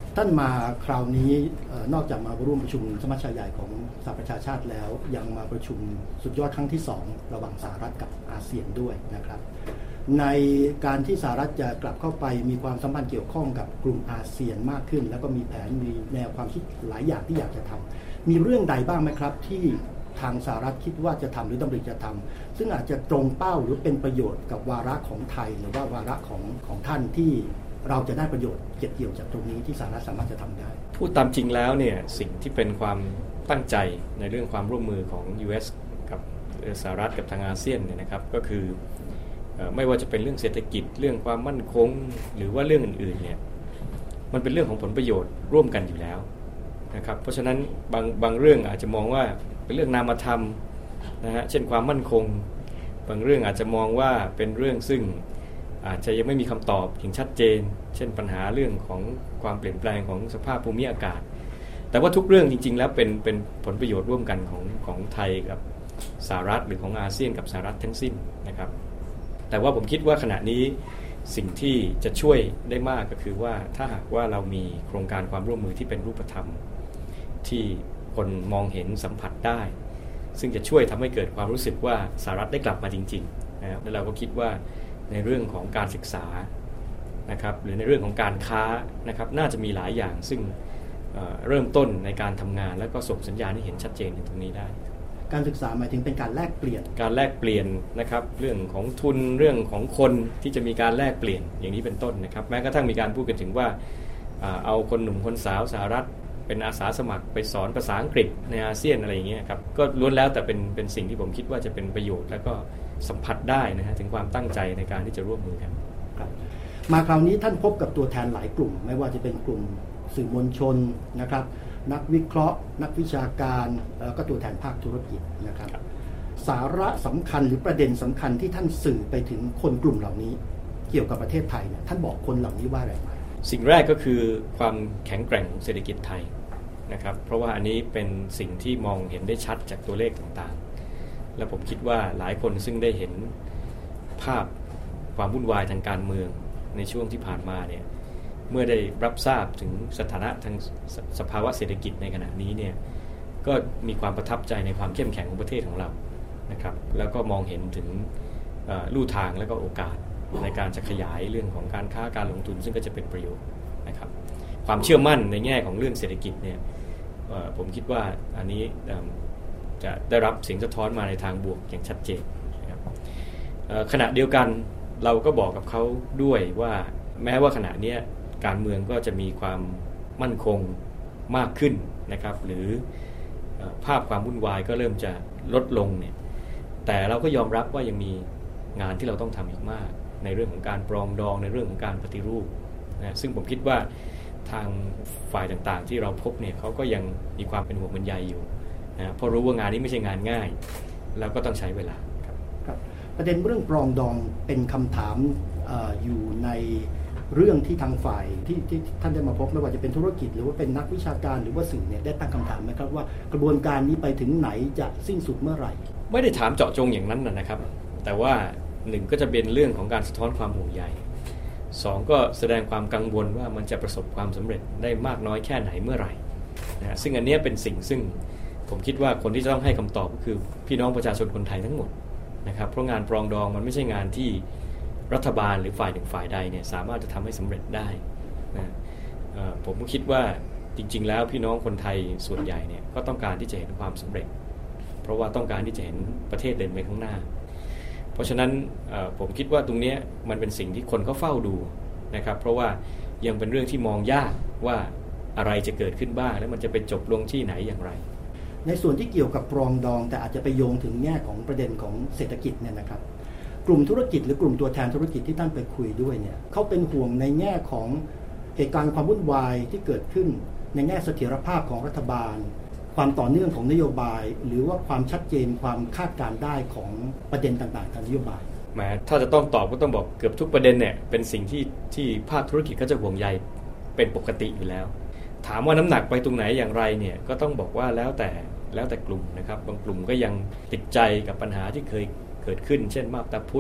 ท่านมาคราวนี้นอกจากมาร่วมประชุมสมัชชาใหญ่ของสหประชาชาติแล้วยังมาประชุมสุดยอดครั้งที่2ระหว่างสหรัฐกับอาเซียนด้วยนะครับในการที่สหรัฐจะกลับเข้าไปมีความสัมพันธ์เกี่ยวข้องกับกลุ่มอาเซียนมากขึ้นแล้วก็มีแผนมีแนวความคิดหลายอย่างที่อยากจะทำมีเรื่องใดบ้างไหมครับที่ทางสหรัฐคิดว่าจะทำหรือดำริจะทำซึ่งอาจจะตรงเป้าหรือเป็นประโยชน์กับวาระของไทยหรือว่าวาระของท่านที่เราจะได้ประโยชน์เก็บเกี่ยวจากตรงนี้ที่สหรัฐสามารถจะทำได้พูดตามจริงแล้วเนี่ยสิ่งที่เป็นความตั้งใจในเรื่องความร่วมมือของ US กับสหรัฐกับทางอาเซียนเนี่ยนะครับก็คือไม่ว่าจะเป็นเรื่องเศรษฐกิจเรื่องความมั่นคงหรือว่าเรื่องอื่นๆเนี่ยมันเป็นเรื่องของผลประโยชน์ร่วมกันอยู่แล้วนะครับเพราะฉะนั้นบางเรื่องอาจจะมองว่าเป็นเรื่องนามธรรมนะฮะเช่นความมั่นคงบางเรื่องอาจจะมองว่าเป็นเรื่องซึ่งอาจจะยังไม่มีคำตอบอย่างชัดเจนเช่นปัญหาเรื่องของความเปลี่ยนแปลงของสภาพภูมิอากาศแต่ว่าทุกเรื่องจริงๆแล้วเป็นผลประโยชน์ร่วมกันของไทยกับสหรัฐหรือของอาเซียนกับสหรัฐทั้งสิ้นนะครับแต่ว่าผมคิดว่าขณะนี้สิ่งที่จะช่วยได้มากก็คือว่าถ้าหากว่าเรามีโครงการความร่วมมือที่เป็นรูปธรรมที่คนมองเห็นสัมผัสได้ซึ่งจะช่วยทำให้เกิดความรู้สึกว่าสหรัฐได้กลับมาจริงๆนะครับแล้วเราก็คิดว่าในเรื่องของการศึกษานะครับหรือในเรื่องของการค้านะครับน่าจะมีหลายอย่างซึ่งเริ่มต้นในการทำงานแล้วก็ส่งสัญญาณให้เห็นชัดเจนในตรงนี้ได้การศึกษาหมายถึงเป็นการแลกเปลี่ยนนะครับเรื่องของทุนเรื่องของคนที่จะมีการแลกเปลี่ยนอย่างนี้เป็นต้นนะครับแม้กระทั่งมีการพูดกันถึงว่าเอาคนหนุ่มคนสาวสหรัฐเป็นอาสาสมัครไปสอนภาษาอังกฤษในอาเซียนอะไรอย่างเงี้ยครับก็ล้วนแล้วแต่เป็นสิ่งที่ผมคิดว่าจะเป็นประโยชน์แล้วก็สัมผัสได้นะฮะถึงความตั้งใจในการที่จะร่วมมือกันครับมาคราวนี้ท่านพบกับตัวแทนหลายกลุ่มไม่ว่าจะเป็นกลุ่มสื่อมวลชนนะครับนักวิเคราะห์นักวิชาการแล้วก็ตัวแทนภาคธุรกิจนะครับสาระสำคัญหรือประเด็นสำคัญที่ท่านสื่อไปถึงคนกลุ่มเหล่านี้เกี่ยวกับประเทศไทยเนี่ยท่านบอกคนเหล่านี้ว่าอะไรไหมสิ่งแรกก็คือความแข็งแกร่งของเศรษฐกิจไทยนะครับเพราะว่าอันนี้เป็นสิ่งที่มองเห็นได้ชัดจากตัวเลขต่างๆและผมคิดว่าหลายคนซึ่งได้เห็นภาพความวุ่นวายทางการเมืองในช่วงที่ผ่านมาเนี่ยเมื่อได้รับทราบถึงสถานะทางสภาวะเศรษฐกิจในขณะนี้เนี่ยก็มีความประทับใจในความเข้มแข็งของประเทศของเรานะครับแล้วก็มองเห็นถึงลู่ทางและก็โอกาสในการจะขยายเรื่องของการค้าการลงทุนซึ่งก็จะเป็นประโยชน์นะครับความเชื่อมั่นในแง่ของเรื่องเศรษฐกิจเนี่ยผมคิดว่าอันนี้จะได้รับเสียงสะท้อนมาในทางบวกอย่างชัดเจนนะครับขณะเดียวกันเราก็บอกกับเขาด้วยว่าแม้ว่าขณะนี้การเมืองก็จะมีความมั่นคงมากขึ้นนะครับหรือภาพความวุ่นวายก็เริ่มจะลดลงเนี่ยแต่เราก็ยอมรับว่ายังมีงานที่เราต้องทำอีกมากในเรื่องของการปรองดองในเรื่องของการปฏิรูปนะซึ่งผมคิดว่าทางฝ่ายต่างๆที่เราพบเนี่ยเขาก็ยังมีความเป็นห่วงเป็นใยอยู่นะเพราะรู้ว่างานนี้ไม่ใช่งานง่ายแล้วก็ต้องใช้เวลาครับประเด็นเรื่องปรองดองเป็นคำถามอยู่ในเรื่องที่ทางฝ่ายที่ท่านได้มาพบไม่ว่าจะเป็นธุรกิจหรือว่าเป็นนักวิชาการหรือว่าสื่อเนี่ยได้ตั้งคำถามไหมครับว่ากระบวนการนี้ไปถึงไหนจะสิ้นสุดเมื่อไหร่ไม่ได้ถามเจาะจงอย่างนั้นนะครับแต่ว่าหนึ่งก็จะเป็นเรื่องของการสะท้อนความห่วงใยสองก็แสดงความกังวลว่ามันจะประสบความสำเร็จได้มากน้อยแค่ไหนเมื่อไหร่นะซึ่งอันนี้เป็นสิ่งซึ่งผมคิดว่าคนที่จะต้องให้คำตอบก็คือพี่น้องประชาชนคนไทยทั้งหมดนะครับเพราะงานปรองดองมันไม่ใช่งานที่รัฐบาลหรือฝ่ายหนึ่งฝ่ายใดเนี่ยสามารถจะทำให้สำเร็จได้นะผมก็คิดว่าจริงๆแล้วพี่น้องคนไทยส่วนใหญ่เนี่ยก็ต้องการที่จะเห็นความสำเร็จเพราะว่าต้องการที่จะเห็นประเทศเดินไปข้างหน้าเพราะฉะนั้นผมคิดว่าตรงนี้มันเป็นสิ่งที่คนเขาเฝ้าดูนะครับเพราะว่ายังเป็นเรื่องที่มองยากว่าอะไรจะเกิดขึ้นบ้างและมันจะไปจบลงที่ไหนอย่างไรในส่วนที่เกี่ยวกับปรองดองแต่อาจจะไปโยงถึงแง่ของประเด็นของเศรษฐกิจเนี่ยนะครับกลุ่มธุรกิจหรือกลุ่มตัวแทนธุรกิจที่ท่านไปคุยด้วยเนี่ยเขาเป็นห่วงในแง่ของเหตุการณ์ความวุ่นวายที่เกิดขึ้นในแง่เสถียรภาพของรัฐบาลความต่อเนื่องของนโยบายหรือว่าความชัดเจนความคาดการณ์ได้ของประเด็นต่างๆทางนโยบายแม้ถ้าจะต้องตอบก็ต้องบอกเกือบทุกประเด็นเนี่ยเป็นสิ่งที่ภาคธุรกิจก็จะห่วงใยเป็นปกติอยู่แล้วถามว่าน้ำหนักไปตรงไหนอย่างไรเนี่ยก็ต้องบอกว่าแล้วแต่กลุ่มนะครับบางกลุ่มก็ยังติดใจกับปัญหาที่เคยเกิดขึ้นเช่นมาบตาพุธ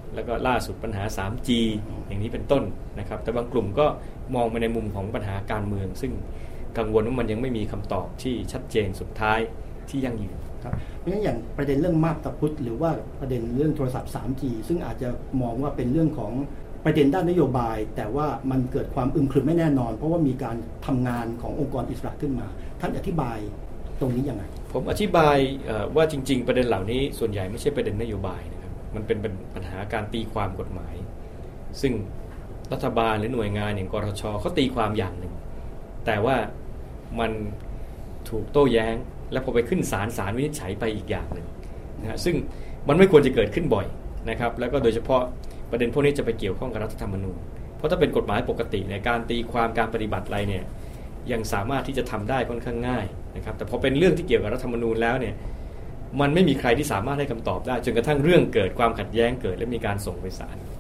แล้วก็ล่าสุดปัญหา 3G อย่างนี้เป็นต้นนะครับแต่บางกลุ่มก็มองไปในมุมของปัญหาการเมืองซึ่งกังวลว่ามันยังไม่มีคำตอบที่ชัดเจนสุดท้ายที่ยั่งยืนครับเพราะฉะนั้นอย่างประเด็นเรื่องมาบตาพุทธหรือว่าประเด็นเรื่องโทรศัพท์ 3G ซึ่งอาจจะมองว่าเป็นเรื่องของประเด็นด้านนโยบายแต่ว่ามันเกิดความอึมครึมไม่แน่นอนเพราะว่ามีการทำงานขององค์กรอิสระขึ้นมาท่านอธิบายตรงนี้ยังไงผมอธิบายว่าจริงๆประเด็นเหล่านี้ส่วนใหญ่ไม่ใช่ประเด็นนโยบายนะครับมันเป็นปัญหาการตีความกฎหมายซึ่งรัฐบาลหรือหน่วยงานอย่างกรทช.เขาตีความอย่างหนึ่งแต่ว่ามันถูกโต้แย้งและพอไปขึ้นศาลวินิจฉัยไปอีกอย่างหนึ่งนะฮะซึ่งมันไม่ควรจะเกิดขึ้นบ่อยนะครับแล้วก็โดยเฉพาะประเด็นพวกนี้จะไปเกี่ยวข้องกับรัฐธรรมนูญเพราะถ้าเป็นกฎหมายปกติในการตีความการปฏิบัติอะไรเนี่ยยังสามารถที่จะทำได้ค่อนข้างง่ายนะครับแต่พอเป็นเรื่องที่เกี่ยวกับรัฐธรรมนูญแล้วเนี่ยมันไม่มีใครที่สามารถให้คำตอบได้จนกระทั่งเรื่องเกิดความขัดแย้งเกิดและมีการส่งไปศาล